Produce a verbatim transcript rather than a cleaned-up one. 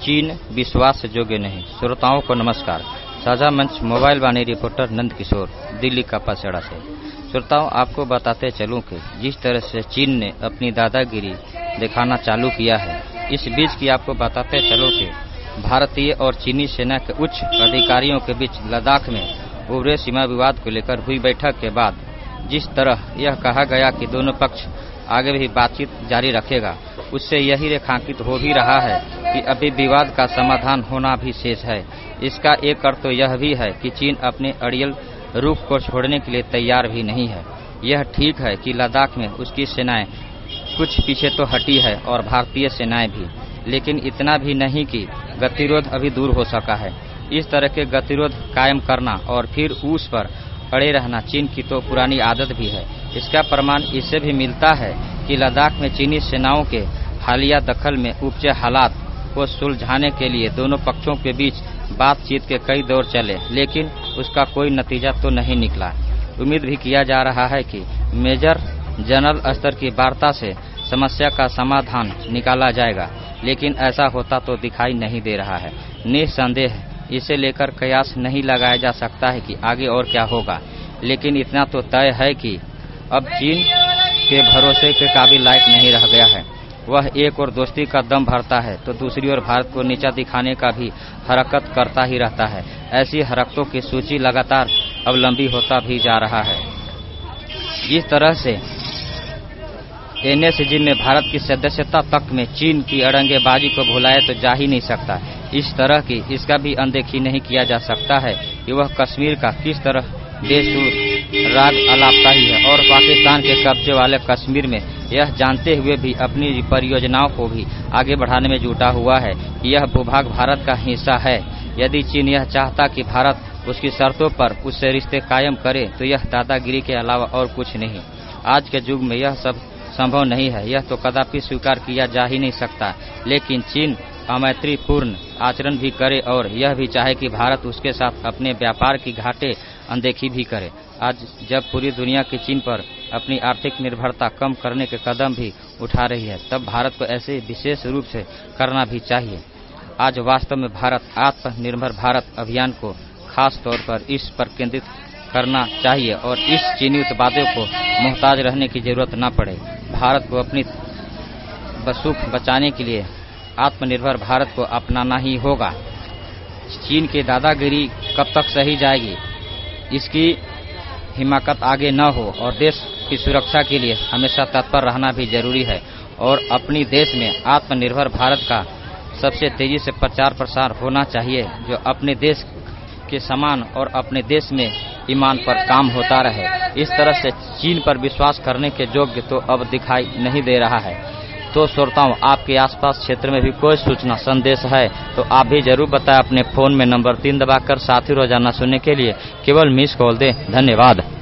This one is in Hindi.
चीन विश्वास योग्य नहीं। श्रोताओं को नमस्कार। साझा मंच मोबाइल वाणी रिपोर्टर नंद किशोर, दिल्ली का पसड़ा से। श्रोताओं, आपको बताते चलूं कि जिस तरह से चीन ने अपनी दादागिरी दिखाना चालू किया है, इस बीच की आपको बताते चलो कि भारतीय और चीनी सेना के उच्च अधिकारियों के बीच लद्दाख में उभरे सीमा विवाद को लेकर हुई बैठक के बाद जिस तरह यह कहा गया कि दोनों पक्ष आगे भी बातचीत जारी रखेगा, उससे यही रेखांकित हो भी रहा है कि अभी विवाद का समाधान होना भी शेष है। इसका एक अर्थ तो यह भी है कि चीन अपने अड़ियल रुख को छोड़ने के लिए तैयार भी नहीं है। यह ठीक है कि लद्दाख में उसकी सेनाएं कुछ पीछे तो हटी है और भारतीय सेनाएं भी, लेकिन इतना भी नहीं कि गतिरोध अभी दूर हो सका है। इस तरह के गतिरोध कायम करना और फिर उस पर अड़े रहना चीन की तो पुरानी आदत भी है। इसका प्रमाण इससे भी मिलता है कि लद्दाख में चीनी सेनाओं के हालिया दखल में उपजे हालात को सुलझाने के लिए दोनों पक्षों के बीच बातचीत के कई दौर चले, लेकिन उसका कोई नतीजा तो नहीं निकला। उम्मीद भी किया जा रहा है कि मेजर जनरल स्तर की वार्ता से समस्या का समाधान निकाला जाएगा, लेकिन ऐसा होता तो दिखाई नहीं दे रहा है। निसंदेह इसे लेकर कयास नहीं लगाया जा सकता है कि आगे और क्या होगा, लेकिन इतना तो तय है कि अब चीन के भरोसे के काबिल लायक नहीं रह गया है। वह एक और दोस्ती का दम भरता है तो दूसरी ओर भारत को नीचा दिखाने का भी हरकत करता ही रहता है। ऐसी हरकतों की सूची लगातार अब लंबी होता भी जा रहा है। जिस तरह से एनएसजी में भारत की सदस्यता तक में चीन की अड़ंगेबाजी को भुलाया तो जा ही नहीं सकता। इस तरह की इसका भी अनदेखी नहीं किया जा सकता है कि वह कश्मीर का किस तरह बेसुर राग अलापता ही है और पाकिस्तान के कब्जे वाले कश्मीर में यह जानते हुए भी अपनी परियोजनाओं को भी आगे बढ़ाने में जुटा हुआ है कि यह भूभाग भारत का हिस्सा है। यदि चीन यह चाहता कि भारत उसकी शर्तों पर उससे रिश्ते कायम करे तो यह दादागिरी के अलावा और कुछ नहीं। आज के युग में यह सब संभव नहीं है, यह तो कदापि स्वीकार किया जा ही नहीं सकता। लेकिन चीन अमैत्रीपूर्ण आचरण भी करे और यह भी चाहे कि भारत उसके साथ अपने व्यापार की घाटे अनदेखी भी करे। आज जब पूरी दुनिया की चीन पर अपनी आर्थिक निर्भरता कम करने के कदम भी उठा रही है, तब भारत को ऐसे विशेष रूप से करना भी चाहिए। आज वास्तव में भारत आत्मनिर्भर भारत अभियान को खास तौर पर इस पर केंद्रित करना चाहिए और इस चीनी उत्पादों को मोहताज रहने की जरूरत न पड़े। भारत को अपनी सुख बचाने के लिए आत्मनिर्भर भारत को अपनाना ही होगा। चीन की दादागिरी कब तक सही जाएगी, इसकी हिमाकत आगे न हो और देश की सुरक्षा के लिए हमेशा तत्पर रहना भी जरूरी है और अपनी देश में आत्मनिर्भर भारत का सबसे तेजी से प्रचार प्रसार होना चाहिए, जो अपने देश के समान और अपने देश में ईमान पर काम होता रहे। इस तरह से चीन पर विश्वास करने के योग्य तो अब दिखाई नहीं दे रहा है। तो श्रोताओं, आपके आसपास क्षेत्र में भी कोई सूचना संदेश है तो आप भी जरूर बताएं। अपने फोन में नंबर तीन दबाकर साथ ही रोजाना सुनने के लिए केवल मिस कॉल दें। धन्यवाद।